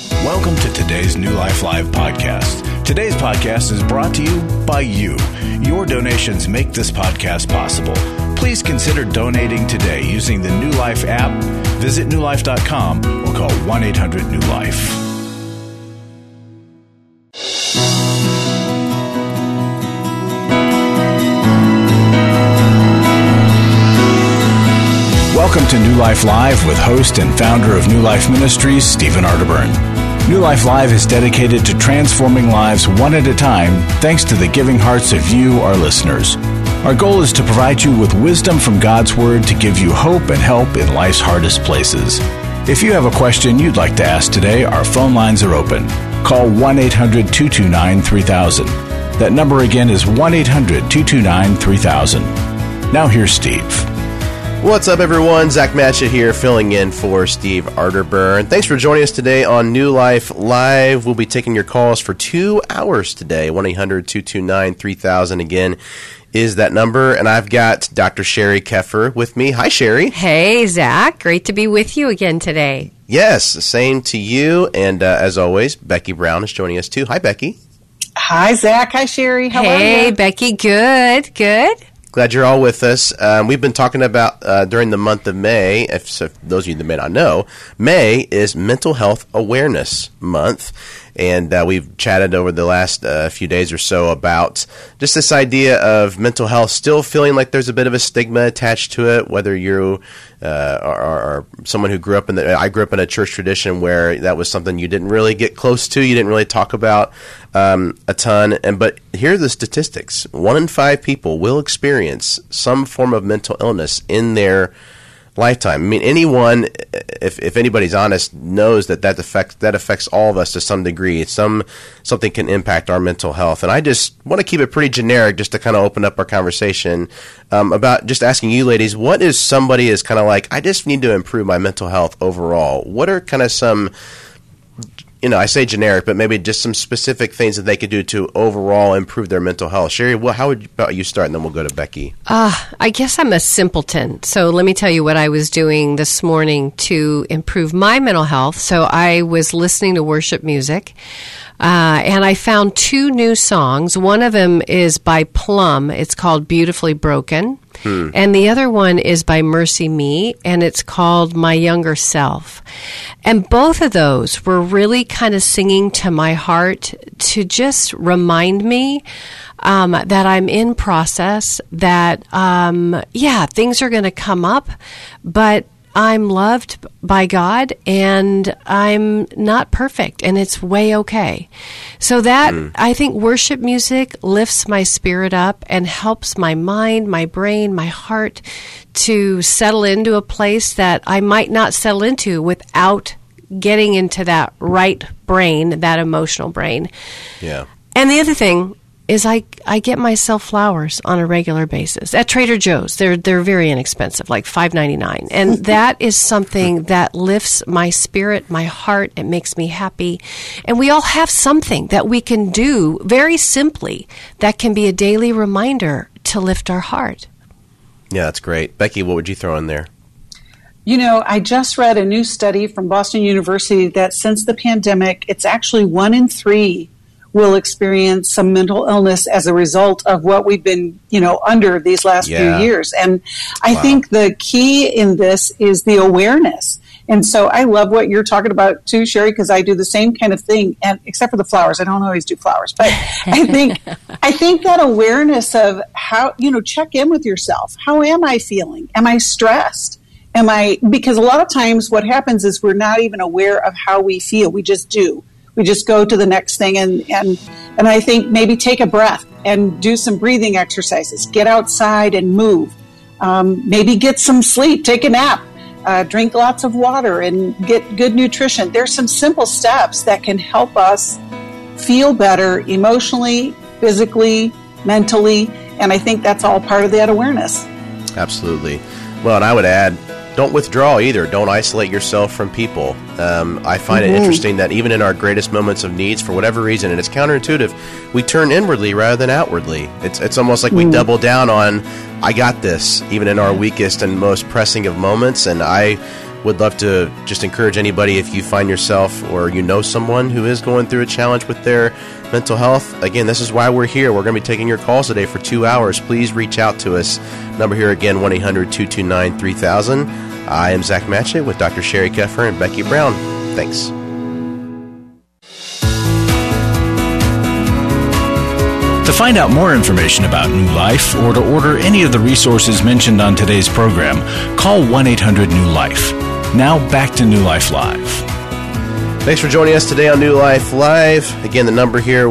Welcome to today's New Life Live podcast. Today's podcast is brought to you by you. Your donations make this podcast possible. Please consider donating today using the New Life app. Visit newlife.com or call 1-800-NEW-LIFE. Welcome to New Life Live with host and founder of New Life Ministries, Stephen Arterburn. New Life Live is dedicated to transforming lives one at a time thanks to the giving hearts of you, our listeners. Our goal is to provide you with wisdom from God's Word to give you hope and help in life's hardest places. If you have a question you'd like to ask today, our phone lines are open. Call 1-800-229-3000. That number again is 1-800-229-3000. Now here's Steve. What's up, everyone? Zach Matchett here, filling in for Steve Arterburn. Thanks for joining us today on New Life Live. We'll be taking your calls for 2 hours today. 1-800-229-3000 again is that number. And I've got Dr. Sherry Keffer with me. Hi, Sherry. Hey, Zach. Great to be with you again today. Yes, same to you. And as always, Becky Brown is joining us too. Hi, Becky. Hi, Zach. Hi, Sherry. How are you? Hey, Becky. Good. Glad you're all with us. We've been talking about during the month of May, if those of you that may not know, May is Mental Health Awareness Month. And we've chatted over the last few days or so about just this idea of mental health still feeling like there's a bit of a stigma attached to it, whether you are someone who grew up I grew up in a church tradition where that was something you didn't really get close to, you didn't really talk about a ton. But here are the statistics. 1 in 5 people will experience some form of mental illness in their lifetime. I mean, anyone, if anybody's honest, knows that affects all of us to some degree. Something can impact our mental health. And I just want to keep it pretty generic just to kind of open up our conversation about just asking you ladies, what is somebody is kind of like, I just need to improve my mental health overall? What are kind of some, I say generic, but maybe just some specific things that they could do to overall improve their mental health? Sherry, how about you start, and then we'll go to Becky. I guess I'm a simpleton. So let me tell you what I was doing this morning to improve my mental health. So I was listening to worship music, and I found 2 new songs. One of them is by Plum. It's called Beautifully Broken. And the other one is by Mercy Me, and it's called My Younger Self. And both of those were really kind of singing to my heart to just remind me that I'm in process, that, things are going to come up, but I'm loved by God, and I'm not perfect, and it's way okay. So that, I think worship music lifts my spirit up and helps my mind, my brain, my heart to settle into a place that I might not settle into without getting into that right brain, that emotional brain. Yeah. And the other thing is I get myself flowers on a regular basis at Trader Joe's. They're very inexpensive, like $5.99, and that is something that lifts my spirit, my heart. It makes me happy, and we all have something that we can do very simply that can be a daily reminder to lift our heart. Yeah, that's great. Becky, what would you throw in there? I just read a new study from Boston University that since the pandemic, it's actually 1 in 3 will experience some mental illness as a result of what we've been, under these last few years. And I think the key in this is the awareness. And so I love what you're talking about too, Sherry, because I do the same kind of thing, and except for the flowers. I don't always do flowers, but I think that awareness of how, check in with yourself. How am I feeling? Am I stressed? Because a lot of times what happens is we're not even aware of how we feel. We just do. We just go to the next thing, and I think maybe take a breath and do some breathing exercises. Get outside and move. Maybe get some sleep. Take a nap. Drink lots of water and get good nutrition. There's some simple steps that can help us feel better emotionally, physically, mentally, and I think that's all part of that awareness. Absolutely. Well, and I would add, don't withdraw either. Don't isolate yourself from people. I find it interesting that even in our greatest moments of needs, for whatever reason, and it's counterintuitive, we turn inwardly rather than outwardly. It's almost like we double down on, I got this, even in our weakest and most pressing of moments. And I would love to just encourage anybody, if you find yourself or you know someone who is going through a challenge with their mental health. Again, this is why we're here. We're going to be taking your calls today for 2 hours. Please reach out to us. Number here again, 1-800-229-3000. I am Zach Matchett with Dr. Sherry Keffer and Becky Brown. Thanks. To find out more information about New Life or to order any of the resources mentioned on today's program, call 1-800-NEW-LIFE. Now back to New Life Live. Thanks for joining us today on New Life Live. Again, the number here,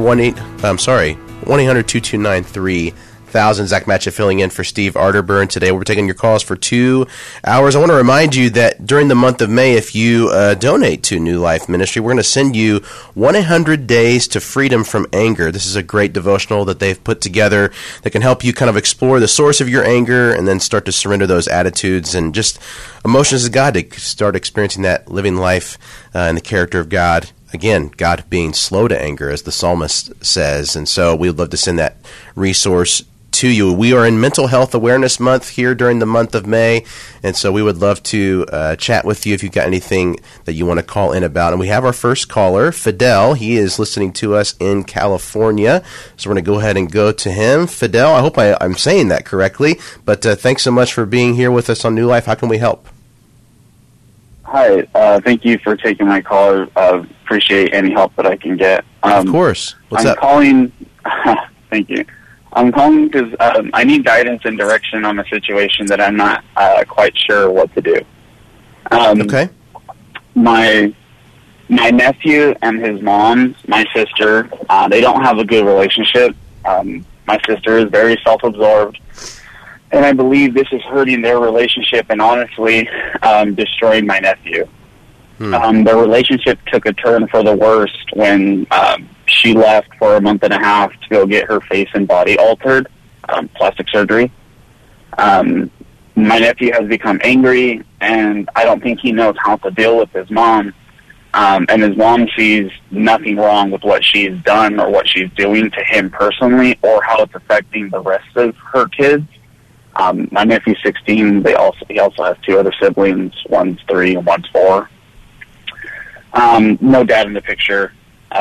1-800-229-3000. Zach Matchett filling in for Steve Arterburn today. We're taking your calls for 2 hours. I want to remind you that during the month of May, if you donate to New Life Ministry, we're going to send you 100 Days to Freedom from Anger. This is a great devotional that they've put together that can help you kind of explore the source of your anger and then start to surrender those attitudes and just emotions of God to start experiencing that living life in the character of God. Again, God being slow to anger, as the psalmist says. And so we would love to send that resource to you. We are in Mental Health Awareness Month here during the month of May, and so we would love to chat with you if you've got anything that you want to call in about. And we have our first caller, Fidel. He is listening to us in California, so we're going to go ahead and go to him. Fidel, I hope I'm saying that correctly, but thanks so much for being here with us on New Life. How can we help? Hi, thank you for taking my call. Appreciate any help that I can get. Of course. What's up? I'm calling. Thank you. I'm calling because I need guidance and direction on a situation that I'm not quite sure what to do. Okay. My nephew and his mom, my sister, they don't have a good relationship. My sister is very self-absorbed, and I believe this is hurting their relationship and honestly destroying my nephew. Their relationship took a turn for the worst when she left for a month and a half to go get her face and body altered, plastic surgery. My nephew has become angry, and I don't think he knows how to deal with his mom. And his mom sees nothing wrong with what she's done or what she's doing to him personally or how it's affecting the rest of her kids. My nephew's 16. He also has two other siblings. One's 3 and one's 4. No dad in the picture.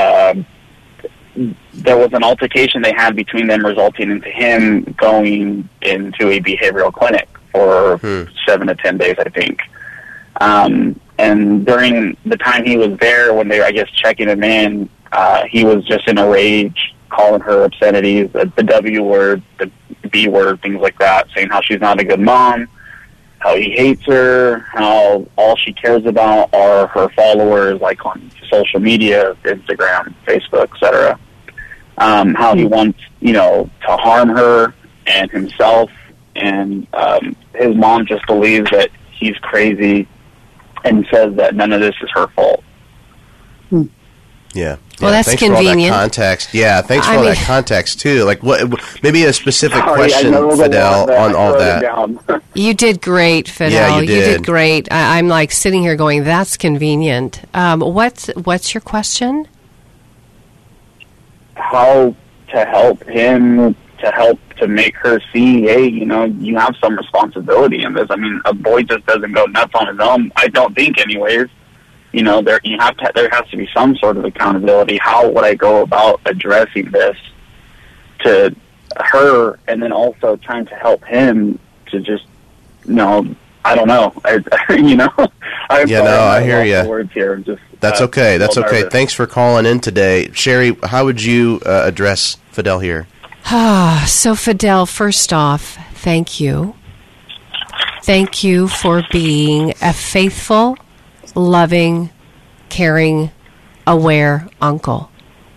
There was an altercation they had between them, resulting into him going into a behavioral clinic for 7 to 10 days, I think. And during the time he was there, when they were, I guess, checking him in, he was just in a rage, calling her obscenities, the W word, the B word, things like that, saying how she's not a good mom, how he hates her, how all she cares about are her followers, like on social media, Instagram, Facebook, etc. How he wants, to harm her and himself, and his mom just believes that he's crazy and says that none of this is her fault. Yeah. Well, that's thanks convenient. For all that context. Yeah, thanks for all that context too. Like, what? Maybe a specific question, Fidel, on all that. You did great, Fidel. Yeah, you did great. I'm like sitting here going, "That's convenient." What's your question? How to help him, to make her see, hey, you have some responsibility in this. I mean, a boy just doesn't go nuts on his own. I don't think, anyways. There has to be some sort of accountability. How would I go about addressing this to her, and then also trying to help him to just, I don't know. I hear you. Words here. Just, That's okay. That's okay. Nervous. Thanks for calling in today. Sherry, how would you address Fidel here? So, Fidel, first off, thank you. Thank you for being a faithful, loving, caring, aware uncle.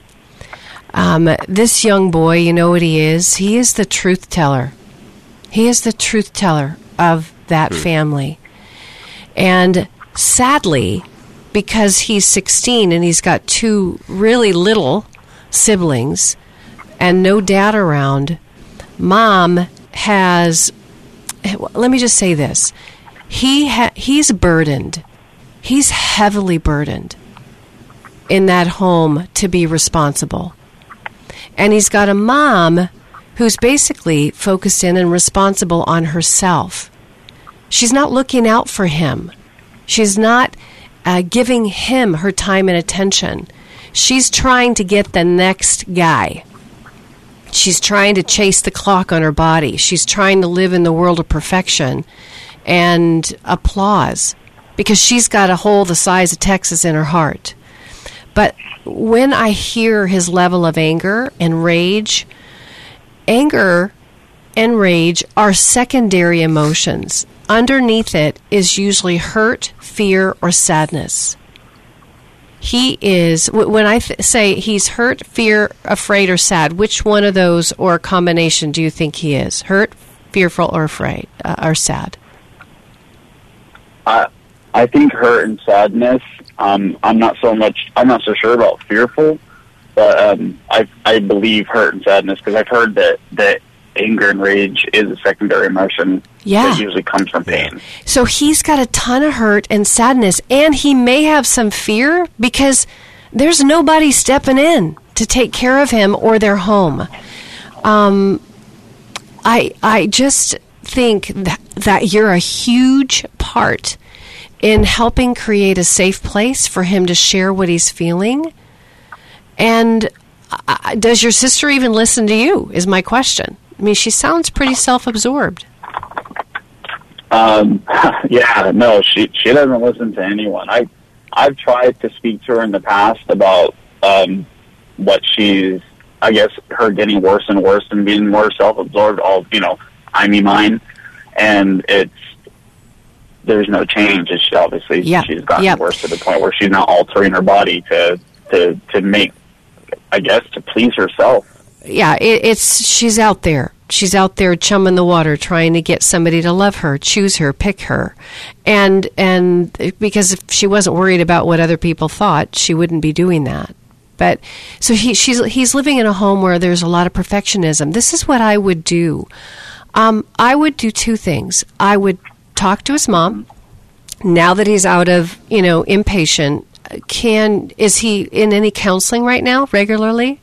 This young boy, you know what he is? He is the truth teller. He is the truth teller of that family. And sadly, because he's 16 and he's got 2 really little siblings and no dad around, Mom has, let me just say this, he's burdened. He's heavily burdened in that home to be responsible. And he's got a mom who's basically focused in and responsible on herself. She's not looking out for him. She's not giving him her time and attention. She's trying to get the next guy. She's trying to chase the clock on her body. She's trying to live in the world of perfection and applause because she's got a hole the size of Texas in her heart. But when I hear his level of anger and rage are secondary emotions. Underneath it is usually hurt, fear, or sadness. He is, when I say he's hurt, fear, afraid, or sad, which one of those or a combination do you think he is? Hurt, fearful, or afraid, or sad? I think hurt and sadness. I'm not so sure about fearful, but I believe hurt and sadness because I've heard that anger and rage is a secondary emotion that usually comes from pain. So he's got a ton of hurt and sadness, and he may have some fear because there's nobody stepping in to take care of him or their home. I just think that you're a huge part in helping create a safe place for him to share what he's feeling. And does your sister even listen to you, is my question. I mean, she sounds pretty self-absorbed. Yeah, no, she doesn't listen to anyone. I've tried to speak to her in the past about what she's, I guess, her getting worse and worse and being more self-absorbed, all, I me mine, and there's no change. It's obviously she's gotten worse to the point where she's now altering her body to make, I guess, to please herself. Yeah, she's out there. She's out there chumming the water, trying to get somebody to love her, choose her, pick her. And because if she wasn't worried about what other people thought, she wouldn't be doing that. But so he's living in a home where there's a lot of perfectionism. This is what I would do. I would do two things. I would talk to his mom. Now that he's out of, inpatient, is he in any counseling right now regularly?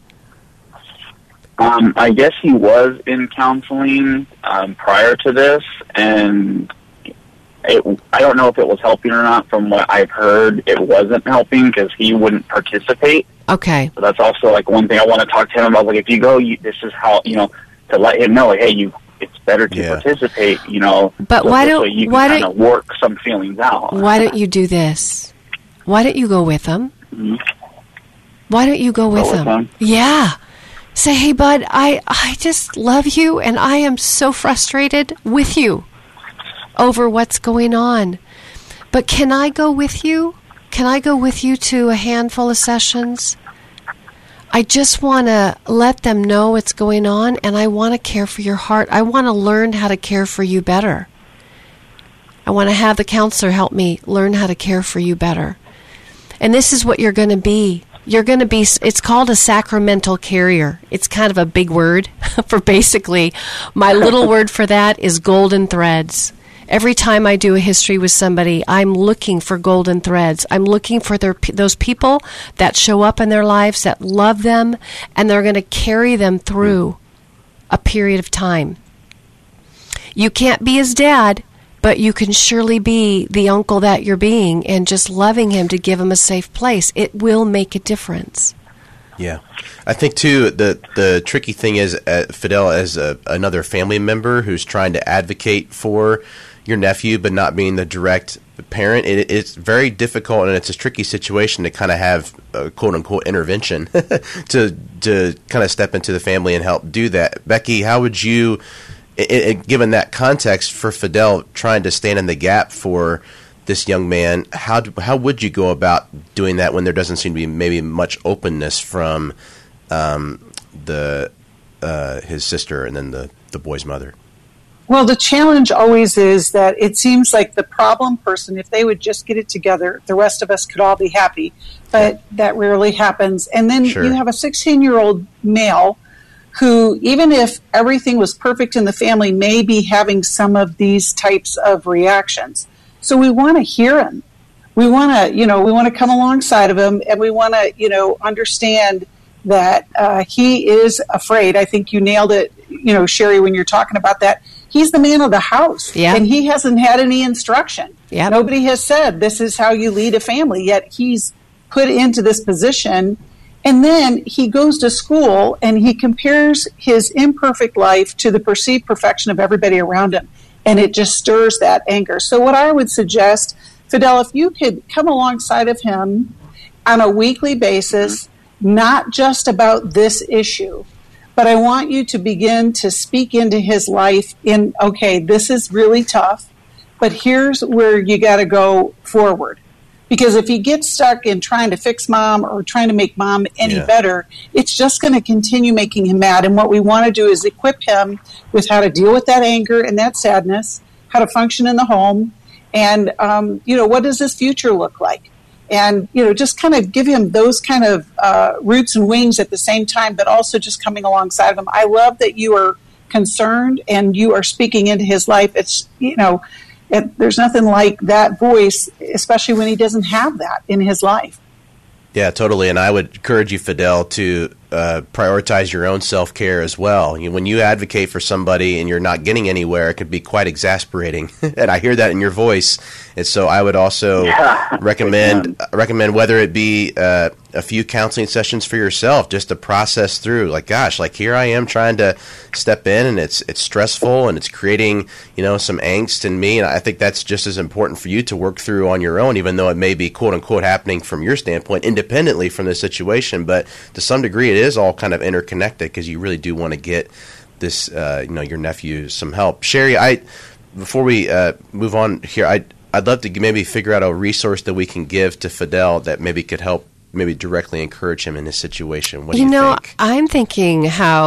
I guess he was in counseling prior to this, and I don't know if it was helping or not. From what I've heard, it wasn't helping because he wouldn't participate. Okay. So that's also like one thing I want to talk to him about. Like, if you go, this is how, to let him know, like, hey, it's better to participate, But so why don't you can kind of work some feelings out? Why don't you do this? Why don't you go with him? Mm-hmm. Why don't you go with him? Yeah. Say, hey, bud, I just love you, and I am so frustrated with you over what's going on. But can I go with you? Can I go with you to a handful of sessions? I just want to let them know what's going on, and I want to care for your heart. I want to learn how to care for you better. I want to have the counselor help me learn how to care for you better. And this is what you're going to be. You're going to be, it's called a sacramental carrier. It's kind of a big word for basically, my little word for that is golden threads. Every time I do a history with somebody, I'm looking for golden threads. I'm looking for those people that show up in their lives, that love them, and they're going to carry them through a period of time. You can't be his dad, but you can surely be the uncle that you're being and just loving him to give him a safe place. It will make a difference. Yeah. I think, too, the tricky thing is Fidel as another family member who's trying to advocate for your nephew but not being the direct parent. It's very difficult, and it's a tricky situation to kind of have a quote-unquote intervention to kind of step into the family and help do that. Becky, how would you, given that context for Fidel trying to stand in the gap for this young man, how would you go about doing that when there doesn't seem to be maybe much openness from his sister and then the boy's mother? Well, the challenge always is that it seems like the problem person, if they would just get it together, the rest of us could all be happy. But that rarely happens. And then you have a 16-year-old male who, even if everything was perfect in the family, may be having some of these types of reactions. So we want to hear him. We want to come alongside of him, and we want to, understand that he is afraid. I think you nailed it, Sherry, when you're talking about that. he's the man of the house, Yeah. and he hasn't had any instruction. Yep. Nobody has said this is how you lead a family, yet he's put into this position. And then he goes to school and he compares his imperfect life to the perceived perfection of everybody around him. And it just stirs that anger. So what I would suggest, Fidel, if you could come alongside of him on a weekly basis, not just about this issue, but I want you to begin to speak into his life in, okay, this is really tough, but here's where you got to go forward. Because if he gets stuck in trying to fix mom or trying to make mom any better, it's just going to continue making him mad. And what we want to do is equip him with how to deal with that anger and that sadness, how to function in the home, and, what does his future look like? And, just kind of give him those kind of roots and wings at the same time, but also just coming alongside of him. I love that you are concerned and you are speaking into his life. It's, there's nothing like that voice, especially when he doesn't have that in his life. Yeah, totally. And I would encourage you, Fidel, to prioritize your own self-care as well. When you advocate for somebody and you're not getting anywhere, it could be quite exasperating. And I hear that in your voice. And so I would also recommend whether it be a few counseling sessions for yourself just to process through. Here I am trying to step in, and it's stressful and it's creating, some angst in me. And I think that's just as important for you to work through on your own, even though it may be quote unquote happening from your standpoint independently from the situation. But to some degree, it is all kind of interconnected because you really do want to get this, your nephew some help. Sherry, before we move on here, I'd love to maybe figure out a resource that we can give to Fidel that maybe could help maybe directly encourage him in his situation. What do you think? I'm thinking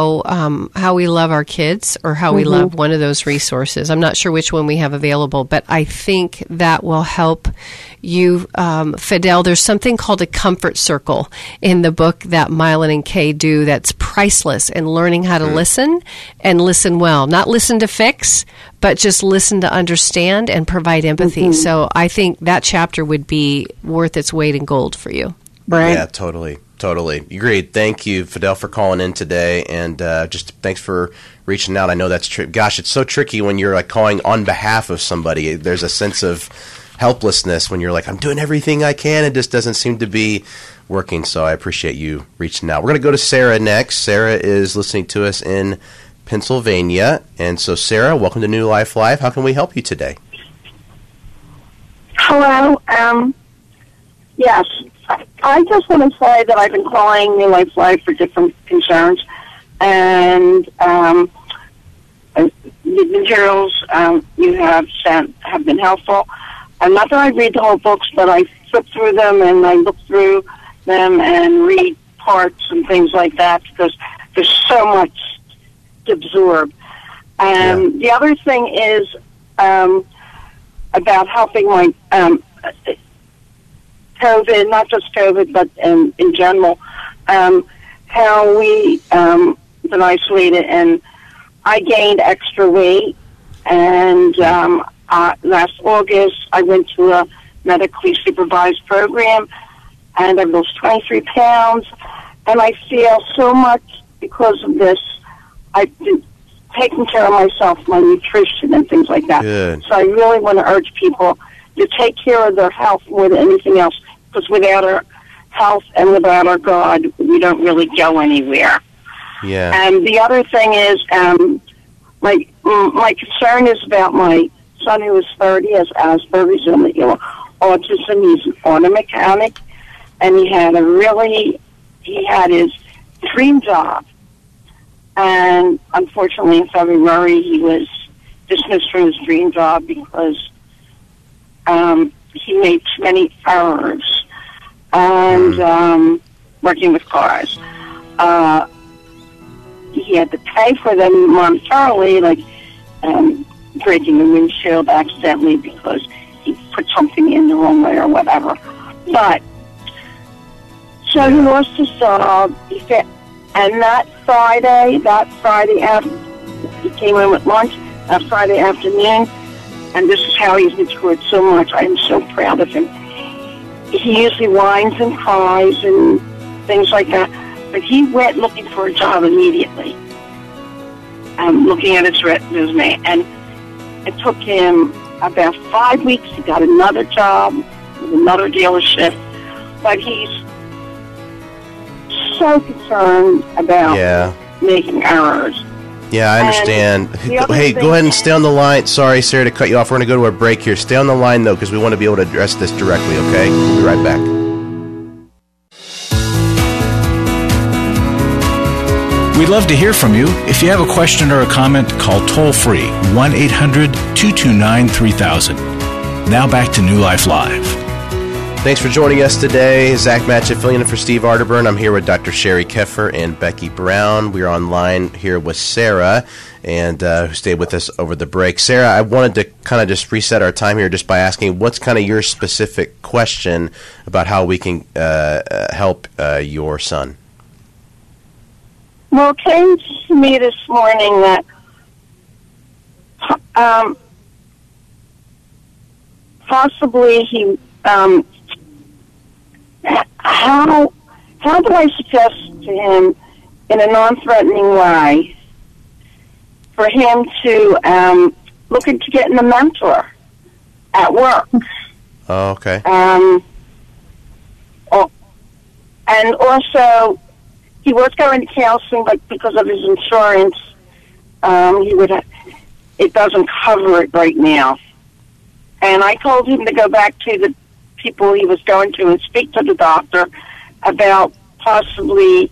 how we love our kids, or how we love one of those resources. I'm not sure which one we have available, but I think that will help you, Fidel. There's something called a comfort circle in the book that Mylan and Kay do that's priceless in learning how to listen, and listen well. Not listen to fix, but just listen to understand and provide empathy. So I think that chapter would be worth its weight in gold for you. Right. Yeah, totally. Agreed. Thank you, Fidel, for calling in today, and just thanks for reaching out. I know that's gosh, it's so tricky when you're calling on behalf of somebody. There's a sense of helplessness when you're I'm doing everything I can. It just doesn't seem to be working. So I appreciate you reaching out. We're going to go to Sarah next. Sarah is listening to us in Pennsylvania, and so Sarah, welcome to New Life Live. How can we help you today? Hello. Yes. I just want to say that I've been calling New Life Live for different concerns, and the materials you have sent have been helpful. And not that I read the whole books, but I flip through them and I look through them and read parts and things like that because there's so much to absorb. The other thing is about helping my COVID, not just COVID, but in general, how we been isolated, and I gained extra weight, and last August I went to a medically supervised program, and I lost 23 pounds, and I feel so much because of this. I've been taking care of myself, my nutrition and things like that. Good. So I really want to urge people to take care of their health more than anything else, because without our health and without our God, we don't really go anywhere. Yeah. And the other thing is, my concern is about my son who is 30, has Asperger's and autism. He's an auto mechanic, and he had his dream job. And unfortunately, in February, he was dismissed from his dream job because he made too many errors and working with cars. He had to pay for them monetarily, like breaking the windshield accidentally because he put something in the wrong way or whatever. But so he lost his job. And that Friday after he came in with lunch, that Friday afternoon, and this is how he's matured so much. I am so proud of him. He usually whines and cries and things like that, but he went looking for a job immediately. looking at his resume, and it took him about 5 weeks. He got another job with another dealership, but he's so concerned about making errors. Yeah, I understand. Hey, go ahead and stay on the line. Sorry, Sarah, to cut you off. We're going to go to a break here. Stay on the line, though, because we want to be able to address this directly, okay? We'll be right back. We'd love to hear from you. If you have a question or a comment, call toll-free 1-800-229-3000. Now back to New Life Live. Thanks for joining us today. Zach Matchett filling in for Steve Arterburn. I'm here with Dr. Sherry Keffer and Becky Brown. We're online here with Sarah, and who stayed with us over the break. Sarah, I wanted to kind of just reset our time here just by asking what's kind of your specific question about how we can help your son. Well, it came to me this morning that possibly he, how do I suggest to him in a non-threatening way for him to look into getting a mentor at work? Oh, okay. And also, he was going to counseling, but because of his insurance, it doesn't cover it right now. And I told him to go back to the people he was going to and speak to the doctor about possibly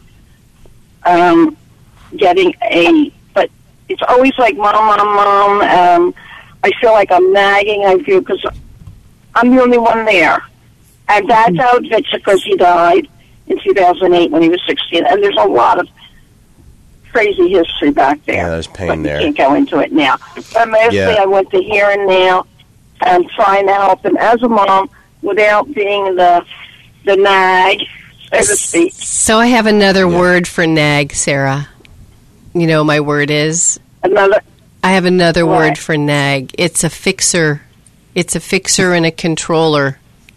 getting but it's always like, Mom. I feel like I'm nagging. I feel because I'm the only one there. And Dad's out because he died in 2008 when he was 16, and there's a lot of crazy history back there. Yeah, there's pain there. I can't go into it now. But mostly I went to here and now and trying to help him as a mom without being the nag, so to speak. So I have another word for nag, Sarah. You know my word is? I have another word for nag. It's a fixer. It's a fixer and a controller.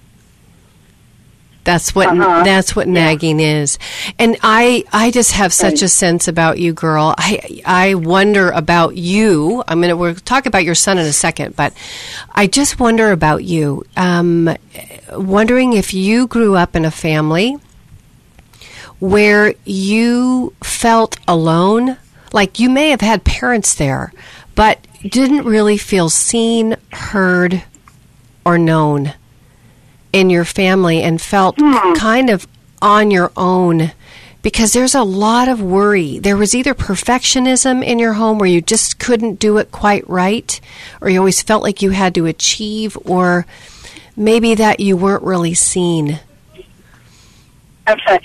That's what nagging is. And I just have such a sense about you, girl. I wonder about you. We'll talk about your son in a second, but I just wonder about you. Wondering if you grew up in a family where you felt alone, like you may have had parents there, but didn't really feel seen, heard, or known in your family, and felt kind of on your own, because there's a lot of worry. There was either perfectionism in your home where you just couldn't do it quite right, or you always felt like you had to achieve, or maybe that you weren't really seen. Okay.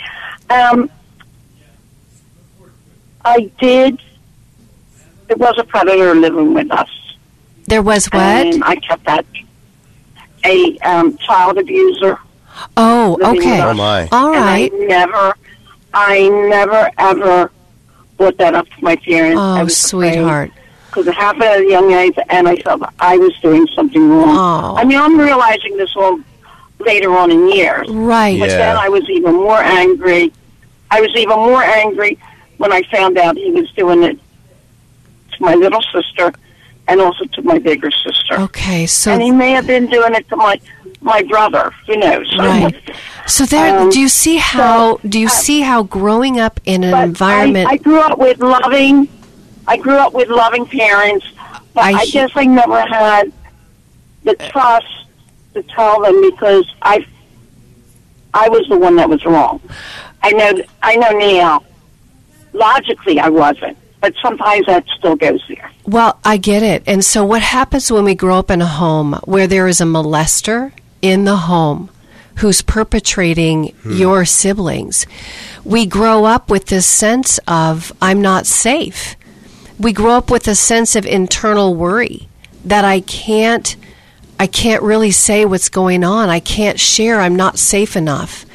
I did. There was a predator living with us. There was what? And I kept that. A child abuser. Oh, okay. Oh, my. All right. And I never, ever brought that up to my parents. Oh, sweetheart. Because it happened at a young age, and I felt I was doing something wrong. Oh. I'm realizing this all later on in years. Right. But then I was even more angry. I was even more angry when I found out he was doing it to my little sister and also to my bigger sister. Okay, so... And he may have been doing it to my brother. Who knows? Right. So there, do you see how growing up in an environment... I grew up with loving parents, but I guess I never had the trust to tell them, because I was the one that was wrong. I know now. Logically, I wasn't. But sometimes that still goes there. Well, I get it. And so what happens when we grow up in a home where there is a molester in the home who's perpetrating your siblings? We grow up with this sense of, I'm not safe. We grow up with a sense of internal worry that I can't really say what's going on. I can't share. I'm not safe enough.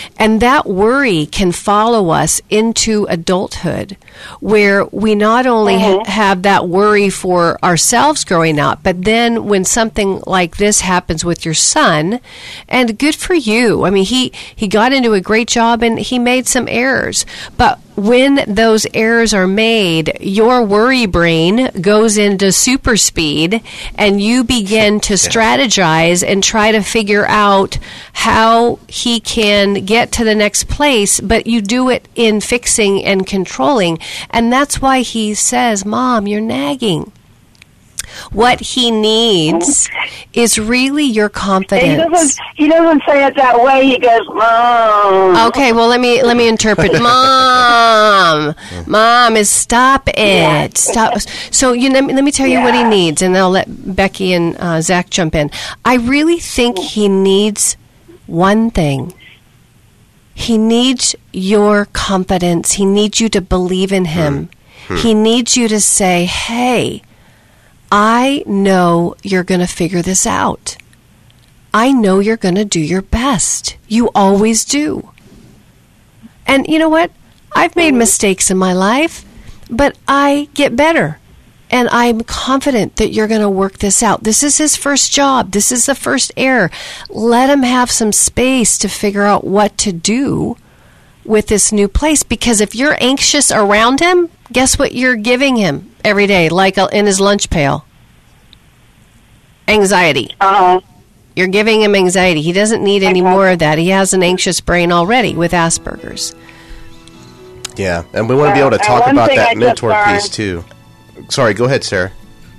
And that worry can follow us into adulthood, where we not only have that worry for ourselves growing up, but then when something like this happens with your son, and good for you. I mean, he got into a great job and he made some errors. But when those errors are made, your worry brain goes into super speed and you begin to strategize and try to figure out how he can get to the next place, but you do it in fixing and controlling. And that's why he says, Mom, you're nagging. What he needs is really your confidence. He doesn't say it that way. He goes, Mom. Okay, well let me interpret. Mom is stop it. Stop. So let me tell you what he needs, and I'll let Becky and Zach jump in. I really think he needs one thing. He needs your confidence. He needs you to believe in him. He needs you to say, hey, I know you're going to figure this out. I know you're going to do your best. You always do. And you know what? I've made mistakes in my life, but I get better. And I'm confident that you're going to work this out. This is his first job. This is the first error. Let him have some space to figure out what to do with this new place. Because if you're anxious around him, guess what you're giving him every day, like in his lunch pail? Anxiety. You're giving him anxiety. He doesn't need any more of that. He has an anxious brain already with Asperger's. Yeah, and we want to be able to talk about that mentor piece too. Sorry, go ahead, Sarah.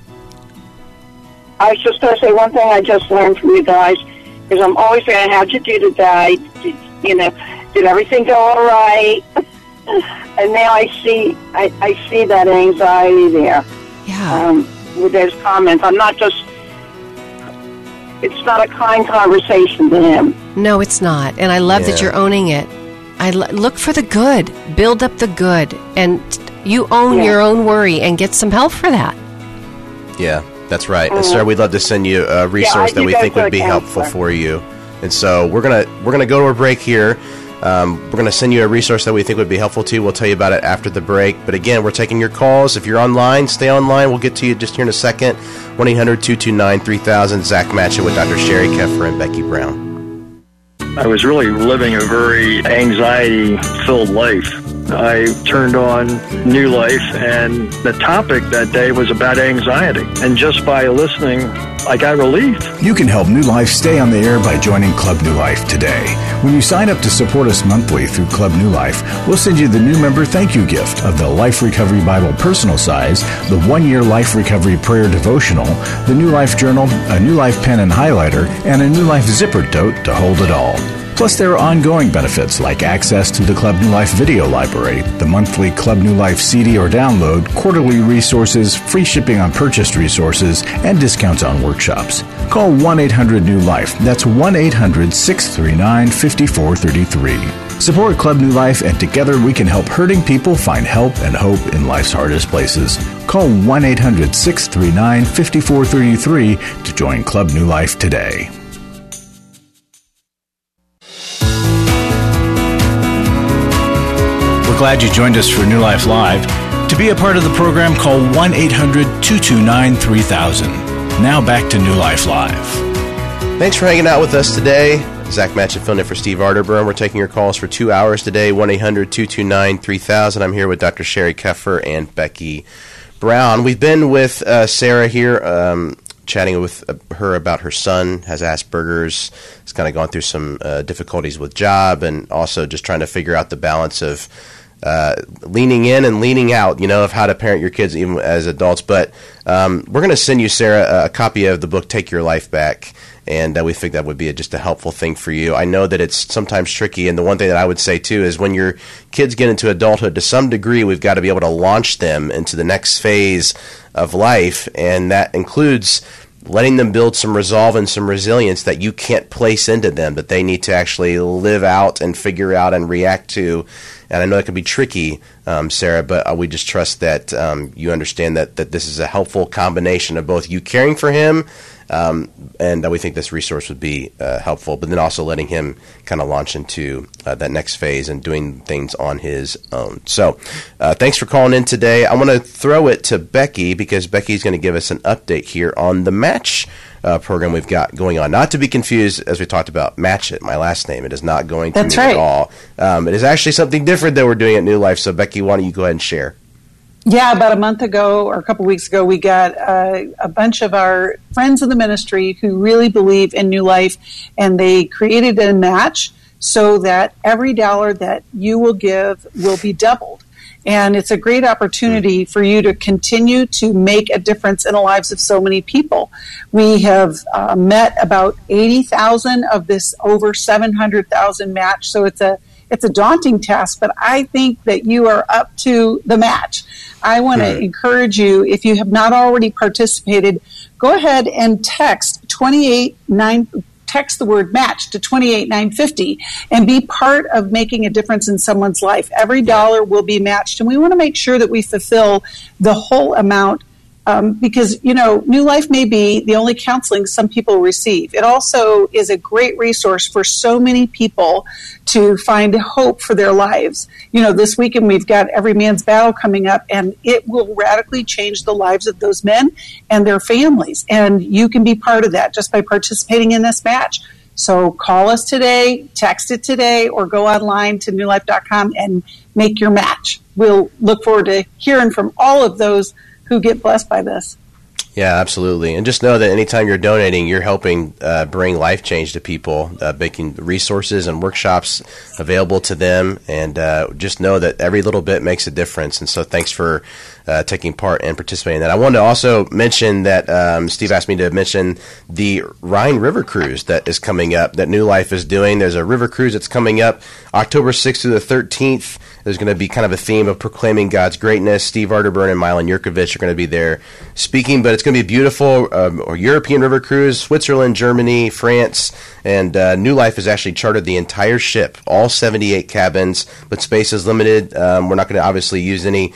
I was just going to say one thing I just learned from you guys is I'm always saying, how'd you do today? Did everything go all right? And now I see that anxiety there. Yeah. With those comments. It's not a kind conversation to him. No, it's not. And I love that you're owning it. Look for the good. Build up the good. And you own your own worry and get some help for that. Yeah, that's right. And Sarah, we'd love to send you a resource that we think would be helpful for you. And so we're gonna go to a break here. We're going to send you a resource that we think would be helpful to you. We'll tell you about it after the break. But again, we're taking your calls. If you're online, stay online. We'll get to you just here in a second. 1-800-229-3000. Zach Matchett with Dr. Sherry Keffer and Becky Brown. I was really living a very anxiety-filled life. I turned on New Life, and the topic that day was about anxiety. And just by listening, I got relief. You can help New Life stay on the air by joining Club New Life today. When you sign up to support us monthly through Club New Life, we'll send you the new member thank you gift of the Life Recovery Bible personal size, the 1-year Life Recovery Prayer Devotional, the New Life Journal, a New Life pen and highlighter, and a New Life zipper tote to hold it all. Plus, there are ongoing benefits like access to the Club New Life video library, the monthly Club New Life CD or download, quarterly resources, free shipping on purchased resources, and discounts on workshops. Call 1-800-NEW-LIFE. That's 1-800-639-5433. Support Club New Life, and together we can help hurting people find help and hope in life's hardest places. Call 1-800-639-5433 to join Club New Life today. Glad you joined us for New Life Live. To be a part of the program, call 1-800-229-3000. Now back to New Life Live. Thanks for hanging out with us today. Zach Matchett filling in for Steve Arterburn. We're taking your calls for 2 hours today, 1-800-229-3000. I'm here with Dr. Sherry Keffer and Becky Brown. We've been with Sarah here, chatting with her about her son, has Asperger's. He's kind of gone through some difficulties with job, and also just trying to figure out the balance of leaning in and leaning out, of how to parent your kids even as adults. But we're going to send you, Sarah, a copy of the book, Take Your Life Back, and we think that would be just a helpful thing for you. I know that it's sometimes tricky, and the one thing that I would say, too, is when your kids get into adulthood, to some degree, we've got to be able to launch them into the next phase of life, and that includes letting them build some resolve and some resilience that you can't place into them, that they need to actually live out and figure out and react to. And I know that can be tricky, Sarah, but we just trust that you understand that this is a helpful combination of both you caring for him And we think this resource would be helpful, but then also letting him kind of launch into that next phase and doing things on his own. So thanks for calling in today. I want to throw it to Becky because Becky's going to give us an update here on the Match program we've got going on. Not to be confused, as we talked about, Match It, my last name. It is not going to me at all. It is actually something different that we're doing at New Life. So Becky, why don't you go ahead and share? Yeah, about a month ago or a couple weeks ago, we got a bunch of our friends in the ministry who really believe in New Life, and they created a match so that every dollar that you will give will be doubled. And it's a great opportunity for you to continue to make a difference in the lives of so many people. We have met about 80,000 of this over 700,000 match, so it's a daunting task, but I think that you are up to the match. I want to encourage you, if you have not already participated, go ahead and text text the word match to 28950 and be part of making a difference in someone's life. Every dollar will be matched, and we want to make sure that we fulfill the whole amount because, New Life may be the only counseling some people receive. It also is a great resource for so many people to find hope for their lives. This weekend we've got Every Man's Battle coming up, and it will radically change the lives of those men and their families. And you can be part of that just by participating in this match. So call us today, text it today, or go online to newlife.com and make your match. We'll look forward to hearing from all of those who get blessed by this. Yeah, absolutely. And just know that anytime you're donating, you're helping bring life change to people, making resources and workshops available to them. And just know that every little bit makes a difference. And so thanks for taking part and participating in that. I wanted to also mention that Steve asked me to mention the Rhine River Cruise that is coming up, that New Life is doing. There's a river cruise that's coming up October 6th through the 13th. There's going to be kind of a theme of proclaiming God's greatness. Steve Arterburn and Milan Yurkovich are going to be there speaking, but it's going to be a beautiful European river cruise, Switzerland, Germany, France, and New Life has actually chartered the entire ship, all 78 cabins, but space is limited. We're not going to obviously use any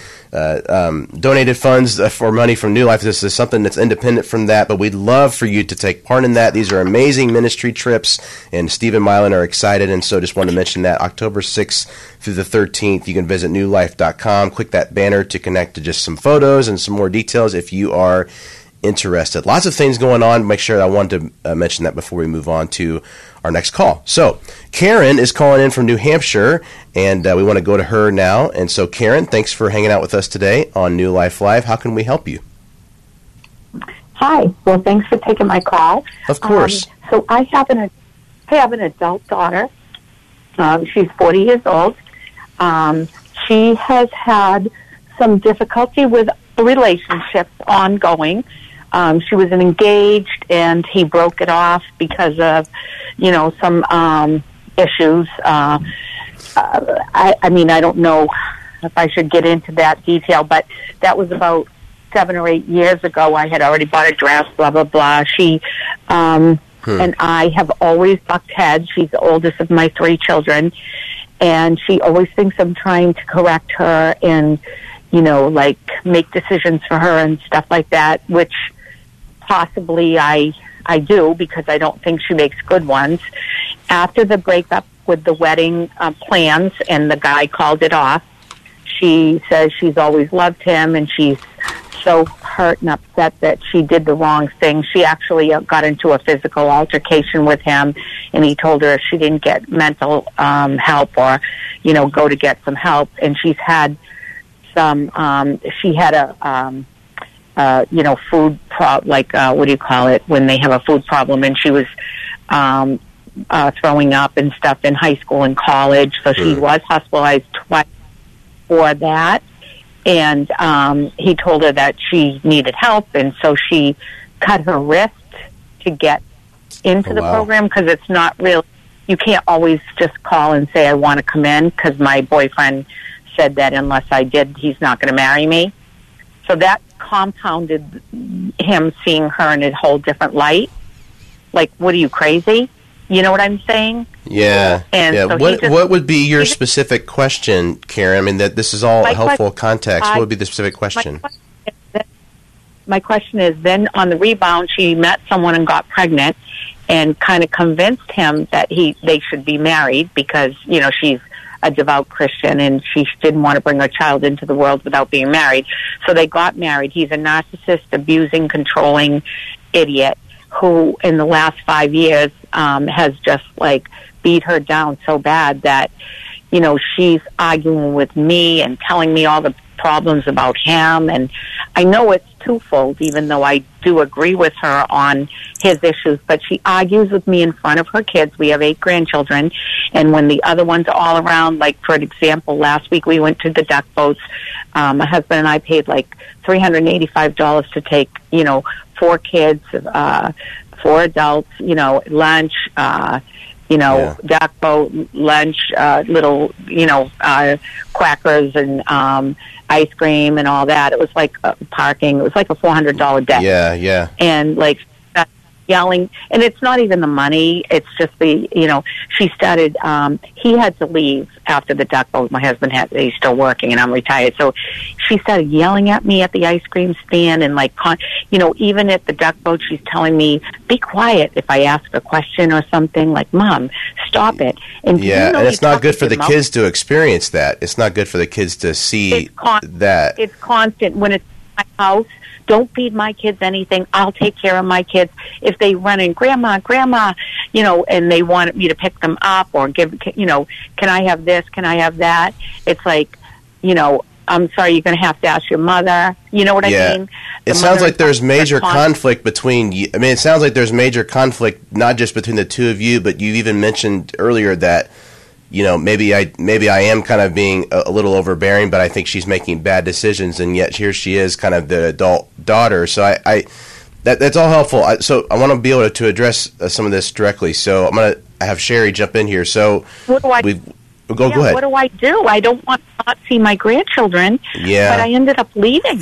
donated funds for money from New Life. This is something that's independent from that, but we'd love for you to take part in that. These are amazing ministry trips, and Steve and Milan are excited, and so just wanted to mention that October 6th through the 13th. You can visit newlife.com, click that banner to connect to just some photos and some more details if you are interested. Lots of things going on. Make sure I wanted to mention that before we move on to our next call. So Karen is calling in from New Hampshire, and we want to go to her now. And so Karen, thanks for hanging out with us today on New Life Live. How can we help you? Hi. Well, thanks for taking my call. Of course. So I have an adult daughter. She's 40 years old. She has had some difficulty with relationships ongoing. She was engaged, and he broke it off because of, some issues. I mean, I don't know if I should get into that detail, but that was about 7 or 8 years ago. I had already bought a dress, blah, blah, blah. She and I have always bucked heads. She's the oldest of my 3 children, and she always thinks I'm trying to correct her and, make decisions for her and stuff like that, which possibly I do, because I don't think she makes good ones. After the breakup with the wedding plans and the guy called it off, she says she's always loved him, and she's so hurt and upset that she did the wrong thing. She actually got into a physical altercation with him, and he told her if she didn't get mental help or, go to get some help. And she's had some, she had a, food what do you call it, when they have a food problem, and she was throwing up and stuff in high school and college. So she was hospitalized twice for that. And he told her that she needed help, and so she cut her wrist to get into the program, because it's not real. You can't always just call and say, I want to come in, because my boyfriend said that unless I did, he's not going to marry me. So that compounded him seeing her in a whole different light. Like, what are you, crazy? You know what I'm saying? Yeah. And yeah. So what would be your specific question, Karen? I mean, that this is all helpful context. What would be the specific question? my question is, then on the rebound, she met someone and got pregnant, and kind of convinced him that they should be married because, you know, she's a devout Christian and she didn't want to bring her child into the world without being married. So they got married. He's a narcissist, abusing, controlling idiot who in the last 5 years has just like beat her down so bad that, you know, she's arguing with me and telling me all the problems about him. And I know it's twofold, even though I do agree with her on his issues, but she argues with me in front of her kids. We have 8 grandchildren, and when the other ones are all around, like for example, last week we went to the duck boats. My husband and I paid like $385 to take, you know, 4 kids, 4 adults, you know, lunch, you know, duck boat, lunch, little, you know, crackers and ice cream and all that. It was like parking. It was like a $400 debt. Yeah. And like yelling, and it's not even the money. It's just the, you know, she started, he had to leave after the duck boat. My husband he's still working and I'm retired. So she started yelling at me at the ice cream stand and like, you know, even at the duck boat, she's telling me, be quiet if I ask a question or something, like, Mom, stop it. And yeah, you know, and it's not good for the kids to experience that. It's not good for the kids to see that. It's constant. When it's my house, don't feed my kids anything. I'll take care of my kids. If they run in, Grandma, you know, and they want me to pick them up or give, you know, can I have this? Can I have that? It's like, you know, I'm sorry, you're going to have to ask your mother. You know what I mean? It sounds like there's major conflict between you. I mean, it sounds like there's major conflict, not just between the two of you, but you even mentioned earlier that, you know, maybe I am kind of being a little overbearing, but I think she's making bad decisions, and yet here she is, kind of the adult daughter. So that's all helpful. So I want to be able to address some of this directly. So I'm going to have Sherry jump in here. So what do I go ahead. What do I do? I don't want to not see my grandchildren. Yeah. But I ended up leaving.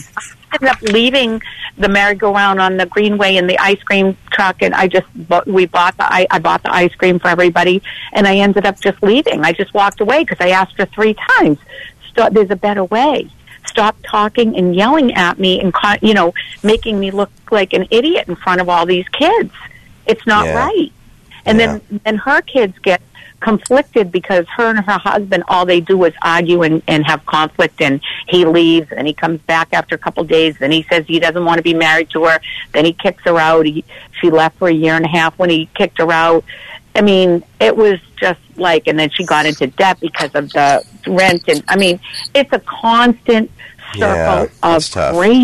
The merry-go-round on the Greenway in the ice cream truck, and I bought the ice cream for everybody, and I ended up just leaving. I just walked away because I asked her 3 times. There's a better way. Stop talking and yelling at me and, you know, making me look like an idiot in front of all these kids. It's not right. And then her kids get conflicted because her and her husband, all they do is argue and have conflict, and he leaves and he comes back after a couple of days and he says he doesn't want to be married to her. Then he kicks her out. She left for 1.5 years when he kicked her out. I mean, it was just like, and then she got into debt because of the rent. And I mean, it's a constant circle of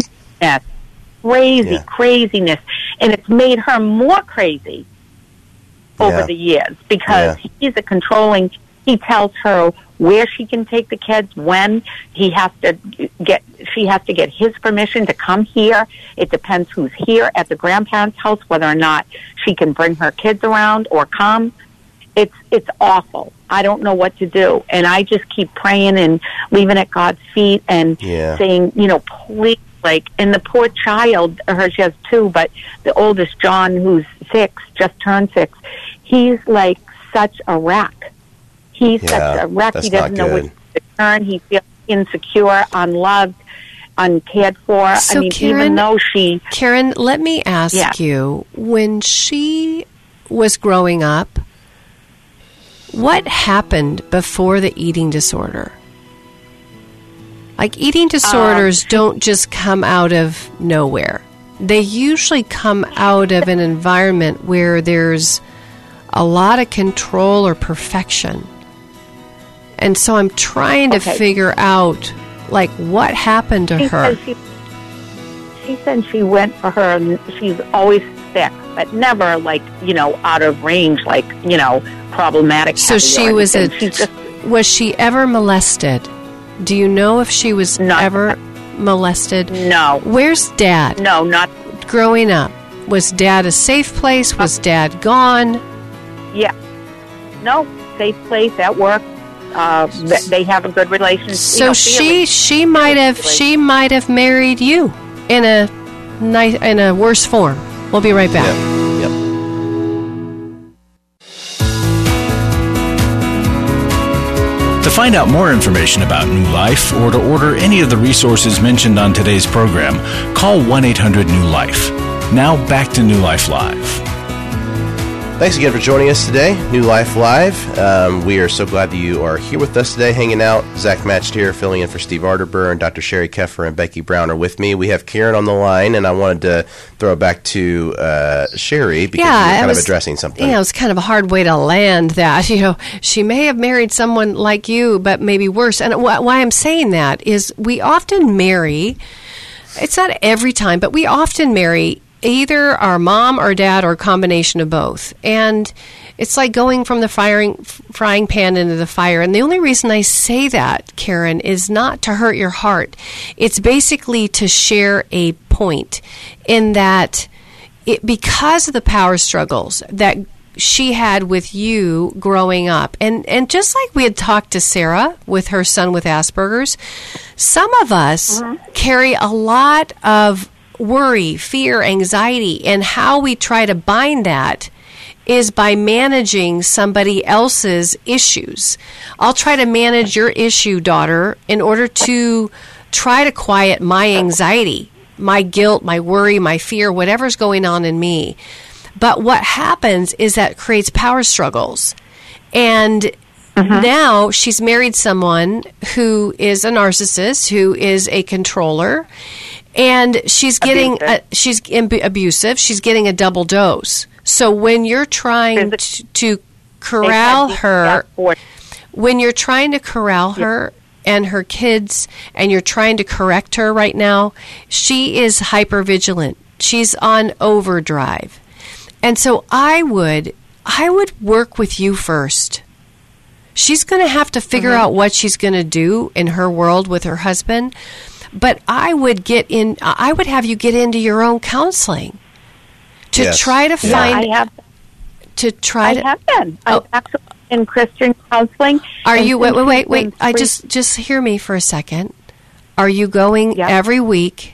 craziness. And it's made her more crazy over the years because he's a controlling. He tells her where she can take the kids, when she has to get his permission to come here. It depends who's here at the grandparents' house, whether or not she can bring her kids around or come. It's awful. I don't know what to do, and I just keep praying and leaving at God's feet and saying, you know, please. Like, and the poor child, she has 2, but the oldest, John, who's 6, just turned 6, he's like such a wreck. He's such a wreck. He doesn't know which to turn. He feels insecure, unloved, uncared for. So I mean, Karen, even though Karen, let me ask you, when she was growing up, what happened before the eating disorder? Like, eating disorders don't just come out of nowhere. They usually come out of an environment where there's a lot of control or perfection. And so I'm trying to figure out, like, what happened to her. She said she went for her, and she's always sick, but never, like, you know, out of range, like, you know, problematic. So she was was she ever molested? Do you know if she was ever molested? No. Where's Dad? No, not growing up. Was Dad a safe place? Was Dad gone? Yeah. No, safe place at work. They have a good relationship. So she might have married you in a worse form. We'll be right back. Yep. To find out more information about New Life or to order any of the resources mentioned on today's program, call 1-800-NEW-LIFE. Now back to New Life Live. Thanks again for joining us today, New Life Live. We are so glad that you are here with us today, hanging out. Zach Matched here, filling in for Steve Arterburn. Dr. Sherry Keffer and Becky Brown are with me. We have Karen on the line, and I wanted to throw it back to Sherry because you were kind of addressing something. Yeah, it was kind of a hard way to land that. You know, she may have married someone like you, but maybe worse. And why I'm saying that is we often marry, it's not every time, but we often marry either our mom or dad or a combination of both. And it's like going from the frying pan into the fire. And the only reason I say that, Karen, is not to hurt your heart. It's basically to share a point in that because of the power struggles that she had with you growing up. And just like we had talked to Sarah with her son with Asperger's, some of us carry a lot of worry, fear, anxiety, and how we try to bind that is by managing somebody else's issues. I'll try to manage your issue, daughter, in order to try to quiet my anxiety, my guilt, my worry, my fear, whatever's going on in me. But what happens is that creates power struggles. And now she's married someone who is a narcissist, who is a controller, and she's getting abusive. She's getting a double dose. So when you're trying to corral her, and her kids, and you're trying to correct her right now, she is hypervigilant. She's on overdrive. And so I would work with you first. She's going to have to figure out what she's going to do in her world with her husband. But I would have you get into your own counseling to try to find. I have been. I'm actually in Christian counseling. Are you? Wait. I just hear me for a second. Are you going every week?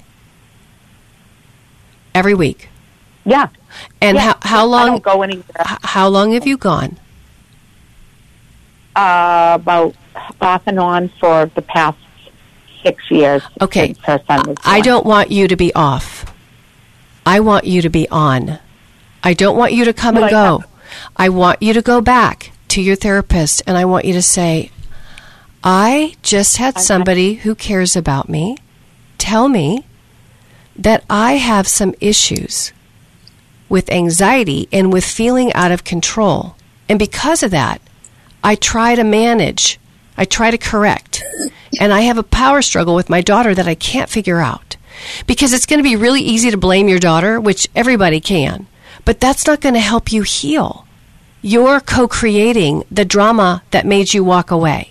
Every week. Yeah. And how long? I don't go anywhere. How long have you gone? About off and on for the past 6 years. Okay. Her son was born. I don't want you to be off. I want you to be on. I don't want you to come and go. I want you to go back to your therapist, and I want you to say, I just had somebody who cares about me tell me that I have some issues with anxiety and with feeling out of control. And because of that, I try to manage. I try to correct. And I have a power struggle with my daughter that I can't figure out. Because it's going to be really easy to blame your daughter, which everybody can. But that's not going to help you heal. You're co-creating the drama that made you walk away.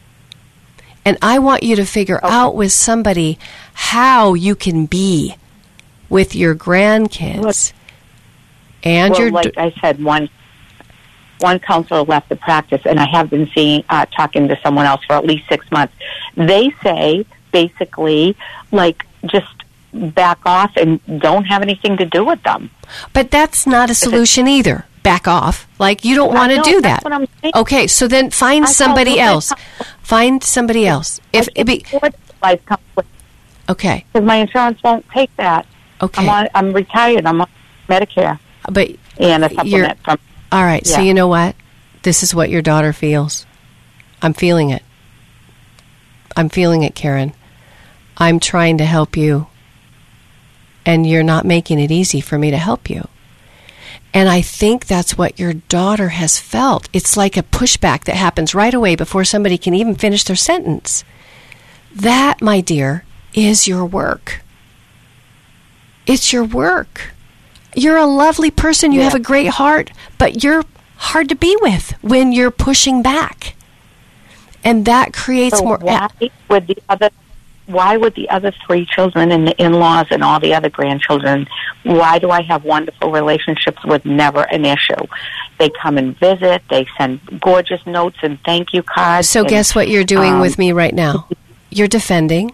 And I want you to figure out with somebody how you can be with your grandkids. And like I said, one counselor left the practice, and I have been talking to someone else for at least 6 months. They say, basically, just back off and don't have anything to do with them. But that's not a solution either. Back off. You don't want to do that. What I'm saying. Okay, so then find somebody else. Find somebody else. Life counseling. Okay. Because my insurance won't take that. Okay. I'm retired. I'm on Medicare. But and a supplement from. All right. Yeah. So you know what? This is what your daughter feels. I'm feeling it. I'm feeling it, Karen. I'm trying to help you. And you're not making it easy for me to help you. And I think that's what your daughter has felt. It's like a pushback that happens right away before somebody can even finish their sentence. That, my dear, is your work. It's your work. You're a lovely person. You have a great heart, but you're hard to be with when you're pushing back. And that creates more... Why would the other 3 children and the in-laws and all the other grandchildren, why do I have wonderful relationships with never an issue? They come and visit. They send gorgeous notes and thank you cards. So guess what you're doing with me right now? You're defending.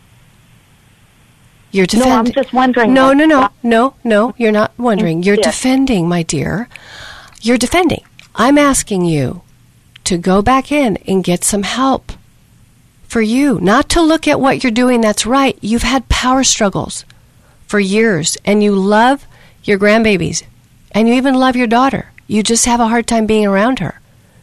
You're defending. No, I'm just wondering. No, you're not wondering. You're defending, my dear. You're defending. I'm asking you to go back in and get some help for you. Not to look at what you're doing that's right. You've had power struggles for years, and you love your grandbabies, and you even love your daughter. You just have a hard time being around her.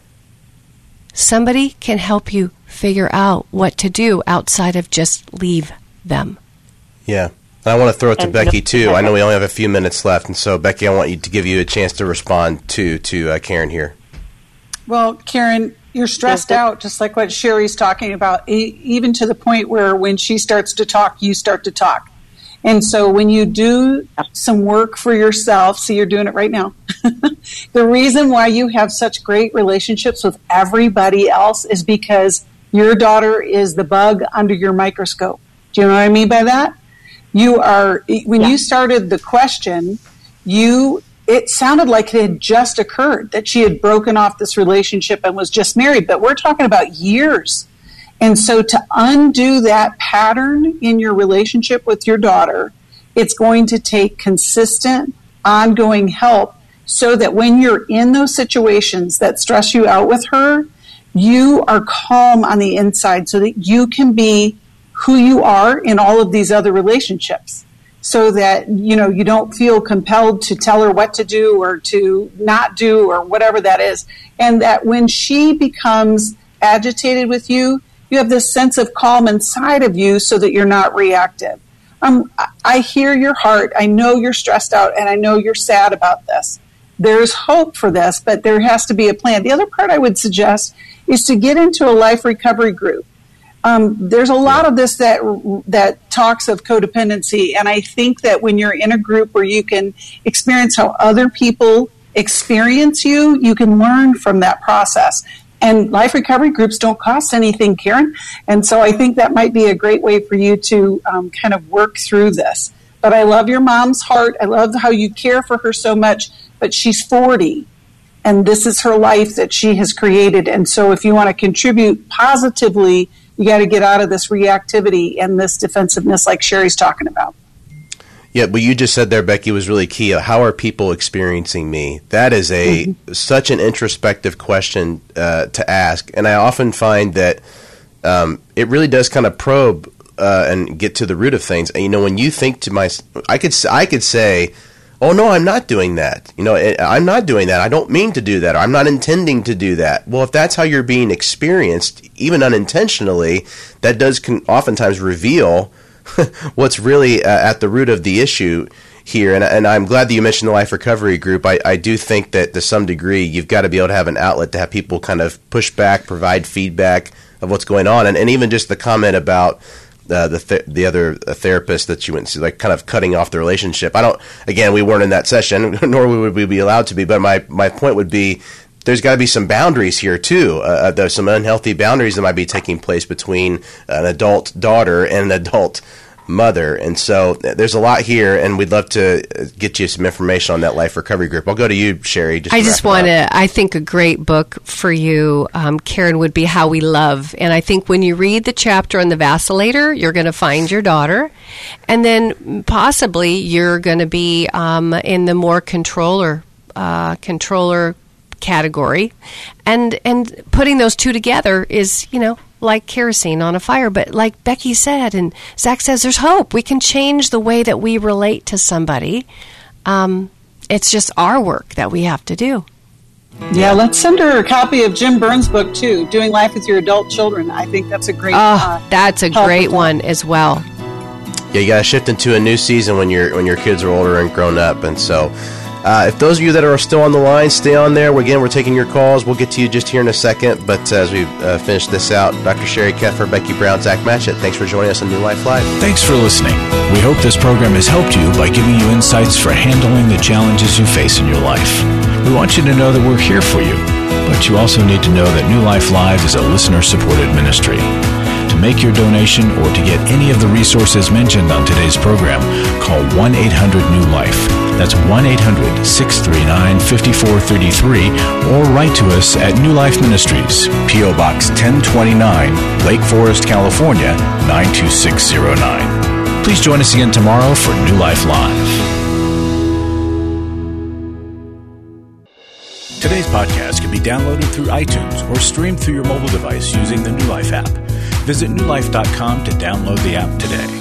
Somebody can help you figure out what to do outside of just leave them. Yeah. I want to throw it to Becky, too. I know we only have a few minutes left, and so, Becky, I want you to give you a chance to respond to Karen here. Well, Karen, you're stressed out, just like what Sherry's talking about, even to the point where when she starts to talk, you start to talk. And so when you do some work for yourself, see, you're doing it right now. The reason why you have such great relationships with everybody else is because your daughter is the bug under your microscope. Do you know what I mean by that? When you started the question, it sounded like it had just occurred, that she had broken off this relationship and was just married, but we're talking about years. And so to undo that pattern in your relationship with your daughter, it's going to take consistent, ongoing help so that when you're in those situations that stress you out with her, you are calm on the inside so that you can be who you are in all of these other relationships, so that, you don't feel compelled to tell her what to do or to not do or whatever that is. And that when she becomes agitated with you, you have this sense of calm inside of you so that you're not reactive. I hear your heart. I know you're stressed out, and I know you're sad about this. There's hope for this, but there has to be a plan. The other part I would suggest is to get into a life recovery group. There's a lot of this that talks of codependency, and I think that when you're in a group where you can experience how other people experience you, you can learn from that process. And life recovery groups don't cost anything, Karen, and so I think that might be a great way for you to kind of work through this. But I love your mom's heart. I love how you care for her so much, but she's 40. And this is her life that she has created. And so if you want to contribute positively, you got to get out of this reactivity and this defensiveness like Sherry's talking about. Yeah, what you just said there, Becky, was really key. How are people experiencing me? That is such an introspective question to ask. And I often find that it really does kind of probe and get to the root of things. And, when you think to myself, I could say, oh, no, I'm not doing that. I'm not doing that. I don't mean to do that. Or I'm not intending to do that. Well, if that's how you're being experienced, even unintentionally, that does oftentimes reveal what's really at the root of the issue here. And I'm glad that you mentioned the Life Recovery Group. I do think that to some degree you've got to be able to have an outlet to have people kind of push back, provide feedback of what's going on. And even just the comment about the other therapist that you went to, like kind of cutting off the relationship. We weren't in that session, nor would we be allowed to be. But my point would be, there's got to be some boundaries here too. There's some unhealthy boundaries that might be taking place between an adult daughter and an adult mother. And so there's a lot here, and we'd love to get you some information on that Life Recovery Group. I'll go to you, Sherry. I think a great book for you, Karen, would be How We Love. And I think when you read the chapter on the vacillator, you're going to find your daughter. And then possibly you're going to be in the more controller category. And putting those two together is, like kerosene on a fire. But like Becky said, and Zach says, there's hope. We can change the way that we relate to somebody. It's just our work that we have to do. Yeah, let's send her a copy of Jim Burns' book, too, Doing Life with Your Adult Children. I think that's a great that's a great one as well. Yeah, you got to shift into a new season when your kids are older and grown up. And so if those of you that are still on the line, stay on there. Again, we're taking your calls. We'll get to you just here in a second. But as we finish this out, Dr. Sherry Keffer, Becky Brown, Zach Matchett, thanks for joining us on New Life Live. Thanks for listening. We hope this program has helped you by giving you insights for handling the challenges you face in your life. We want you to know that we're here for you, but you also need to know that New Life Live is a listener-supported ministry. To make your donation or to get any of the resources mentioned on today's program, call 1-800-NEW-LIFE. That's 1-800-639-5433, or write to us at New Life Ministries, P.O. Box 1029, Lake Forest, California, 92609. Please join us again tomorrow for New Life Live. Today's podcast can be downloaded through iTunes or streamed through your mobile device using the New Life app. Visit newlife.com to download the app today.